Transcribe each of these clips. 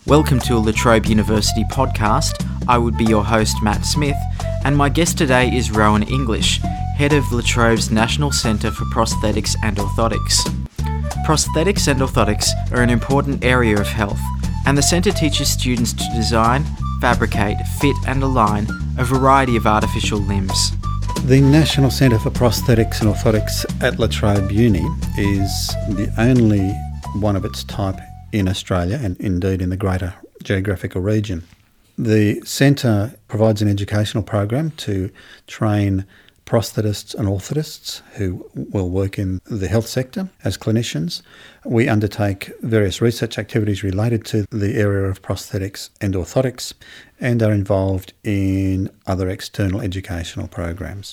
Welcome to a La Trobe University podcast. I would be your host, Matt Smith, and my guest today is Rowan English, head of La Trobe's National Centre for Prosthetics and Orthotics. Prosthetics and orthotics are an important area of health, and the centre teaches students to design, fabricate, fit and align a variety of artificial limbs. The National Centre for Prosthetics and Orthotics at La Trobe Uni is the only one of its type in Australia and indeed in the greater geographical region. The centre provides an educational program to train prosthetists and orthotists who will work in the health sector as clinicians. We undertake various research activities related to the area of prosthetics and orthotics and are involved in other external educational programs.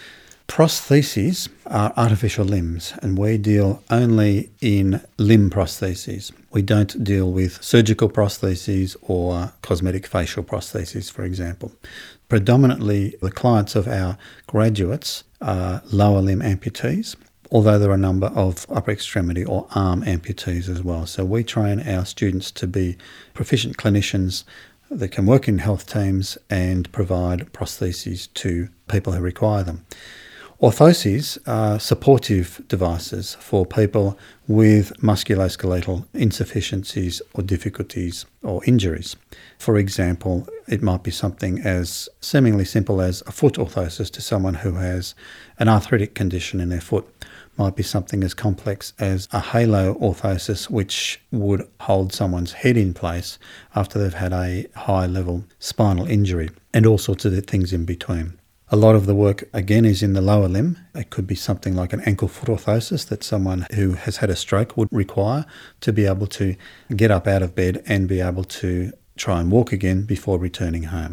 Prostheses are artificial limbs, and we deal only in limb prostheses. We don't deal with surgical prostheses or cosmetic facial prostheses, for example. Predominantly, the clients of our graduates are lower limb amputees, although there are a number of upper extremity or arm amputees as well. So we train our students to be proficient clinicians that can work in health teams and provide prostheses to people who require them. Orthoses are supportive devices for people with musculoskeletal insufficiencies or difficulties or injuries. For example, it might be something as seemingly simple as a foot orthosis to someone who has an arthritic condition in their foot. Might be something as complex as a halo orthosis, which would hold someone's head in place after they've had a high-level spinal injury, and all sorts of things in between. A lot of the work, again, is in the lower limb. It could be something like an ankle-foot orthosis that someone who has had a stroke would require to be able to get up out of bed and be able to try and walk again before returning home.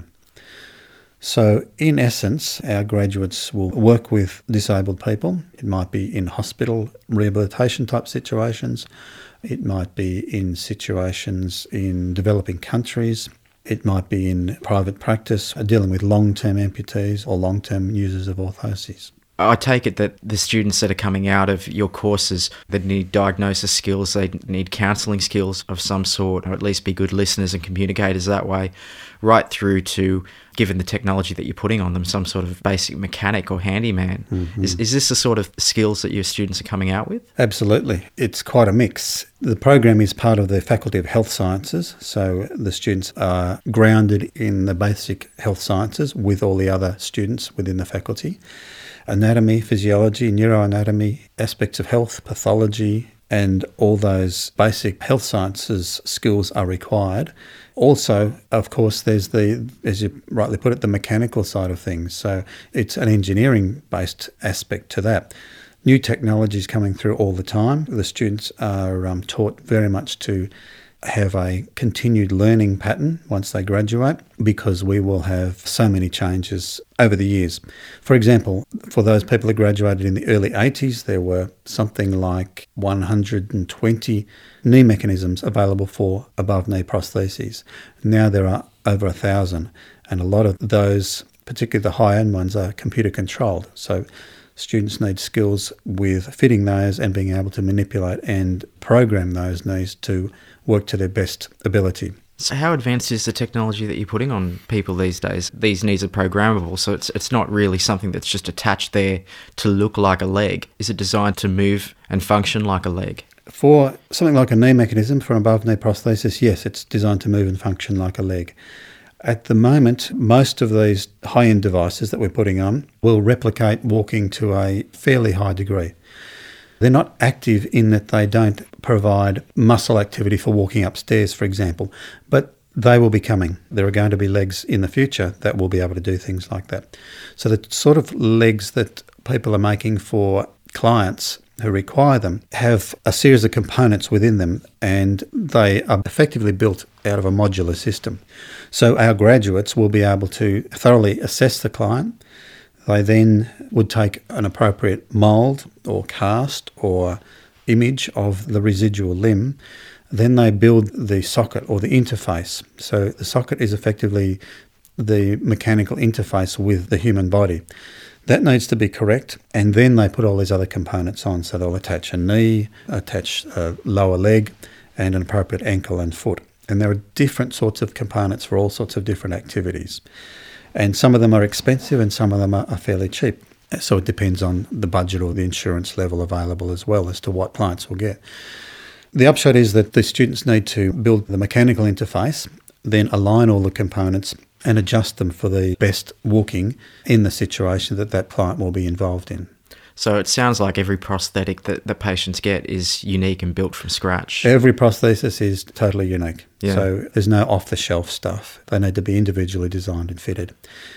So, in essence, our graduates will work with disabled people. It might be in hospital rehabilitation type situations. It might be in situations in developing countries. It might be in private practice, dealing with long-term amputees or long-term users of orthoses. I take it that the students that are coming out of your courses that need diagnosis skills, they need counselling skills of some sort, or at least be good listeners and communicators that way, right through to, given the technology that you're putting on them, some sort of basic mechanic or handyman. Mm-hmm. Is this the sort of skills that your students are coming out with? Absolutely. It's quite a mix. The program is part of the Faculty of Health Sciences, so the students are grounded in the basic health sciences with all the other students within the faculty. Anatomy, physiology, neuroanatomy, aspects of health, pathology, and all those basic health sciences skills are required. Also, of course, there's the, as you rightly put it, the mechanical side of things. So it's an engineering-based aspect to that. New technologies coming through all the time. The students are taught very much to have a continued learning pattern once they graduate, because we will have so many changes over the years. For example, for those people who graduated in the early 80s, there were something like 120 knee mechanisms available for above-knee prostheses. Now there are over 1,000, and a lot of those, particularly the high-end ones, are computer-controlled. So students need skills with fitting those and being able to manipulate and program those knees to work to their best ability. So how advanced is the technology that you're putting on people these days? These knees are programmable, so it's not really something that's just attached there to look like a leg. Is it designed to move and function like a leg? For something like a knee mechanism for an above-knee prosthesis, yes, it's designed to move and function like a leg. At the moment, most of these high-end devices that we're putting on will replicate walking to a fairly high degree. They're not active in that they don't provide muscle activity for walking upstairs, for example, but they will be coming. There are going to be legs in the future that will be able to do things like that. So the sort of legs that people are making for clients who require them have a series of components within them, and they are effectively built out of a modular system. So our graduates will be able to thoroughly assess the client. They then would take an appropriate mould or cast or image of the residual limb. Then they build the socket or the interface. So the socket is effectively the mechanical interface with the human body. That needs to be correct, and then they put all these other components on. So they'll attach a knee, attach a lower leg, and an appropriate ankle and foot. And there are different sorts of components for all sorts of different activities. And some of them are expensive and some of them are fairly cheap. So it depends on the budget or the insurance level available as well as to what clients will get. The upshot is that the students need to build the mechanical interface, then align all the components and adjust them for the best walking in the situation that that client will be involved in. So it sounds like every prosthetic that the patients get is unique and built from scratch. Every prosthesis is totally unique. Yeah. So there's no off-the-shelf stuff. They need to be individually designed and fitted.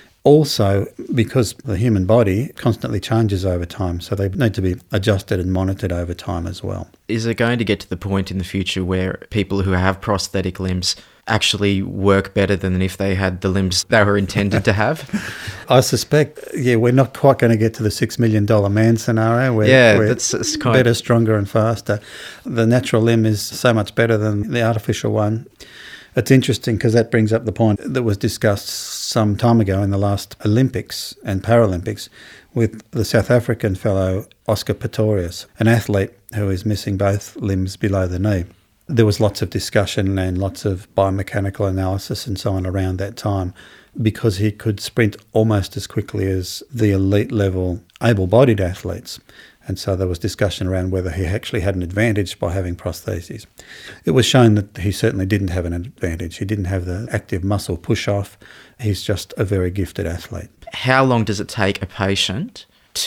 Also, because the human body constantly changes over time, so they need to be adjusted and monitored over time as well. Is it going to get to the point in the future where people who have prosthetic limbs actually work better than if they had the limbs they were intended to have? I suspect, we're not quite going to get to the $6 million man scenario where that's kind better, stronger and faster. The natural limb is so much better than the artificial one. It's interesting because that brings up the point that was discussed some time ago in the last Olympics and Paralympics with the South African fellow Oscar Pistorius, an athlete who is missing both limbs below the knee. There was lots of discussion and lots of biomechanical analysis and so on around that time because he could sprint almost as quickly as the elite level able-bodied athletes. And so there was discussion around whether he actually had an advantage by having prostheses. It was shown that he certainly didn't have an advantage. He didn't have the active muscle push-off. He's just a very gifted athlete. How long does it take a patient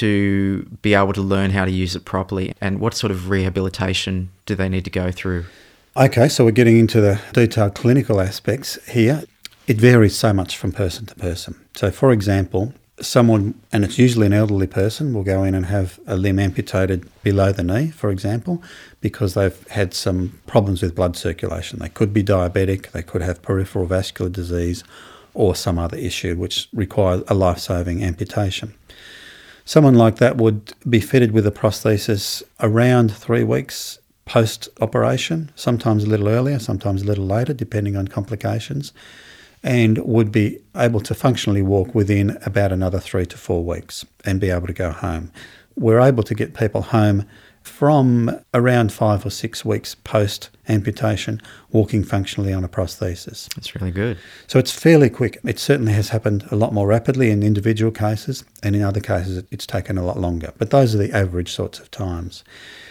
to be able to learn how to use it properly, and what sort of rehabilitation do they need to go through? Okay, so we're getting into the detailed clinical aspects here. It varies so much from person to person. So, for example, someone, and it's usually an elderly person, will go in and have a limb amputated below the knee, for example, because they've had some problems with blood circulation. They could be diabetic, they could have peripheral vascular disease, or some other issue which requires a life-saving amputation. Someone like that would be fitted with a prosthesis around 3 weeks post-operation, sometimes a little earlier, sometimes a little later, depending on complications, and would be able to functionally walk within about another 3 to 4 weeks and be able to go home. We're able to get people home from around 5 or 6 weeks post-amputation, walking functionally on a prosthesis. That's really good. So it's fairly quick. It certainly has happened a lot more rapidly in individual cases, and in other cases it's taken a lot longer. But those are the average sorts of times.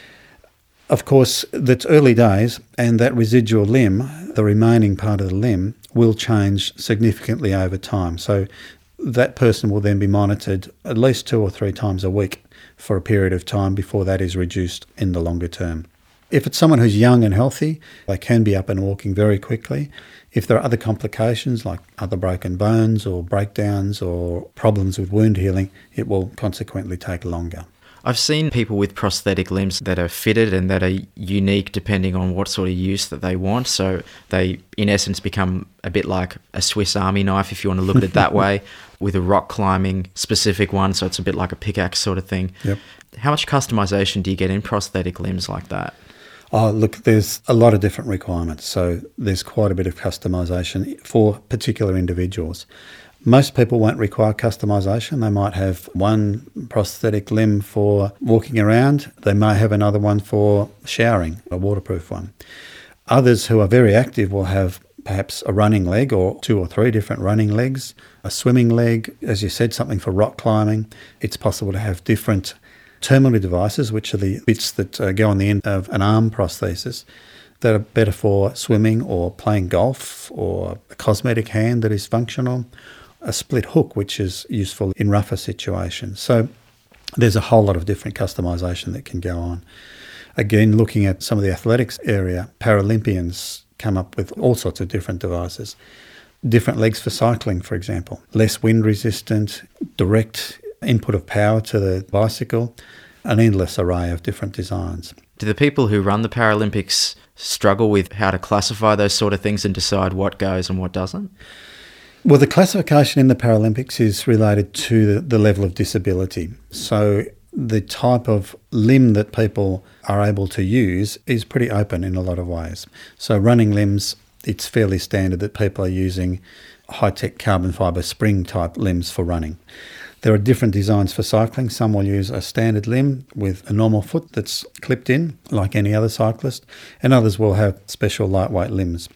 Of course, that's early days, and that residual limb, the remaining part of the limb, will change significantly over time. So that person will then be monitored at least 2 or 3 times a week for a period of time before that is reduced in the longer term. If it's someone who's young and healthy, they can be up and walking very quickly. If there are other complications like other broken bones or breakdowns or problems with wound healing, it will consequently take longer. I've seen people with prosthetic limbs that are fitted and that are unique depending on what sort of use that they want. So they, in essence, become a bit like a Swiss Army knife, if you want to look at it that way, with a rock climbing specific one. So it's a bit like a pickaxe sort of thing. Yep. How much customization do you get in prosthetic limbs like that? Oh, look, there's a lot of different requirements. So there's quite a bit of customization for particular individuals. Most people won't require customisation. They might have one prosthetic limb for walking around. They may have another one for showering, a waterproof one. Others who are very active will have perhaps a running leg or 2 or 3 different running legs, a swimming leg, as you said, something for rock climbing. It's possible to have different terminal devices, which are the bits that go on the end of an arm prosthesis, that are better for swimming or playing golf, or a cosmetic hand that is functional, a split hook, which is useful in rougher situations. So there's a whole lot of different customisation that can go on. Again, looking at some of the athletics area, Paralympians come up with all sorts of different devices. Different legs for cycling, for example. Less wind resistant, direct input of power to the bicycle, an endless array of different designs. Do the people who run the Paralympics struggle with how to classify those sort of things and decide what goes and what doesn't? Well, the classification in the Paralympics is related to the level of disability. So the type of limb that people are able to use is pretty open in a lot of ways. So running limbs, it's fairly standard that people are using high-tech carbon fibre spring type limbs for running. There are different designs for cycling. Some will use a standard limb with a normal foot that's clipped in, like any other cyclist, and others will have special lightweight limbs.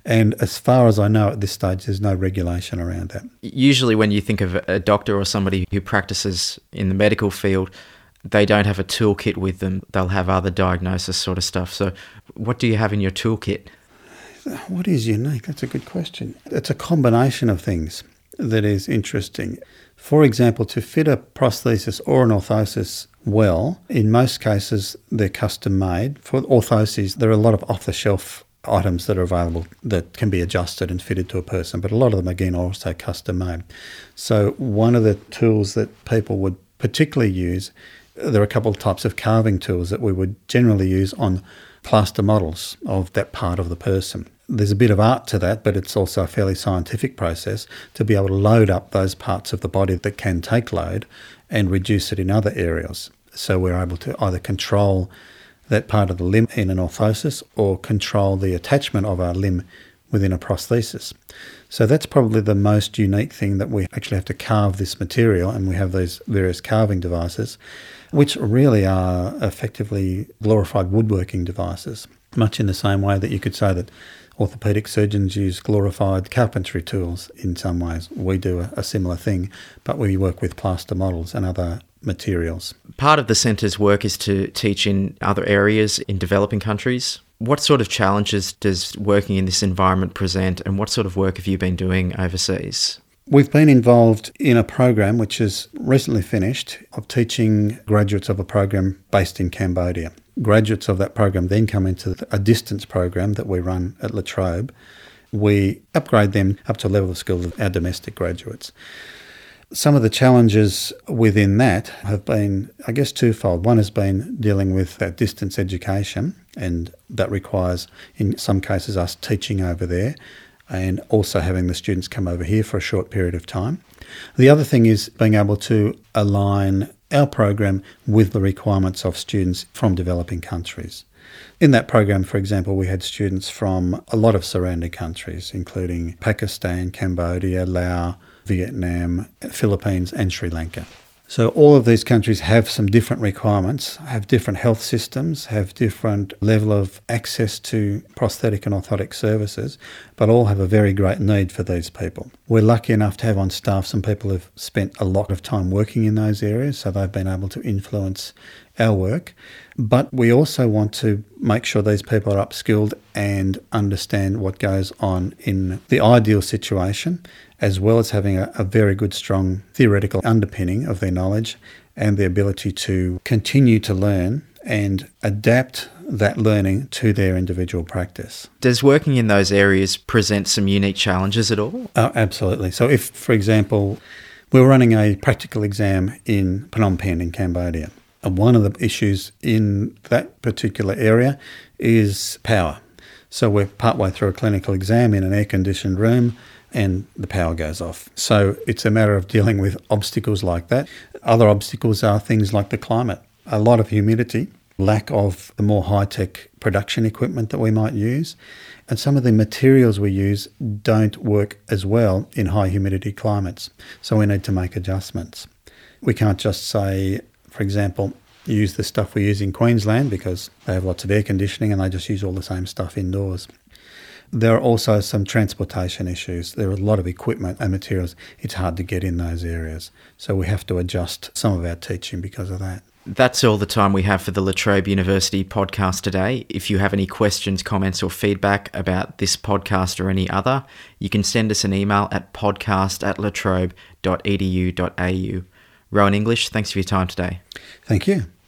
And as far as I know at this stage, there's no regulation around that. Usually when you think of a doctor or somebody who practices in the medical field, they don't have a toolkit with them. They'll have other diagnosis sort of stuff. So what do you have in your toolkit? What is unique? That's a good question. It's a combination of things that is interesting. For example, to fit a prosthesis or an orthosis well, in most cases they're custom made. For orthoses, there are a lot of off-the-shelf items that are available that can be adjusted and fitted to a person, but a lot of them, again, are also custom made. So one of the tools that people would particularly use, there are a couple of types of carving tools that we would generally use on plaster models of that part of the person. There's a bit of art to that, but it's also a fairly scientific process to be able to load up those parts of the body that can take load and reduce it in other areas. So we're able to either control that part of the limb in an orthosis or control the attachment of our limb within a prosthesis. So that's probably the most unique thing, that we actually have to carve this material, and we have these various carving devices, which really are effectively glorified woodworking devices, much in the same way that you could say that orthopaedic surgeons use glorified carpentry tools in some ways. We do a similar thing, but we work with plaster models and other materials. Part of the centre's work is to teach in other areas in developing countries. What sort of challenges does working in this environment present, and what sort of work have you been doing overseas? We've been involved in a program which is recently finished of teaching graduates of a program based in Cambodia. Graduates of that program then come into a distance program that we run at La Trobe. We upgrade them up to a level of skill of our domestic graduates. Some of the challenges within that have been, I guess, twofold. One has been dealing with that distance education, and that requires, in some cases, us teaching over there and also having the students come over here for a short period of time. The other thing is being able to align our program with the requirements of students from developing countries. In that program, for example, we had students from a lot of surrounding countries, including Pakistan, Cambodia, Laos, Vietnam, Philippines and Sri Lanka. So all of these countries have some different requirements, have different health systems, have different level of access to prosthetic and orthotic services, but all have a very great need for these people. We're lucky enough to have on staff some people who've spent a lot of time working in those areas, so they've been able to influence our work. But we also want to make sure these people are upskilled and understand what goes on in the ideal situation, as well as having a very good, strong theoretical underpinning of their knowledge and the ability to continue to learn and adapt that learning to their individual practice. Does working in those areas present some unique challenges at all? Absolutely. So if, for example, we were running a practical exam in Phnom Penh in Cambodia, and one of the issues in that particular area is power. So we're partway through a clinical exam in an air-conditioned room and the power goes off. So it's a matter of dealing with obstacles like that. Other obstacles are things like the climate, a lot of humidity, lack of the more high-tech production equipment that we might use, and some of the materials we use don't work as well in high humidity climates. So we need to make adjustments. We can't just say, for example, use the stuff we use in Queensland because they have lots of air conditioning and they just use all the same stuff indoors. There are also some transportation issues. There are a lot of equipment and materials. It's hard to get in those areas. So we have to adjust some of our teaching because of that. That's all the time we have for the La Trobe University podcast today. If you have any questions, comments or feedback about this podcast or any other, you can send us an email at podcast@latrobe.edu.au. Rowan English, thanks for your time today. Thank you.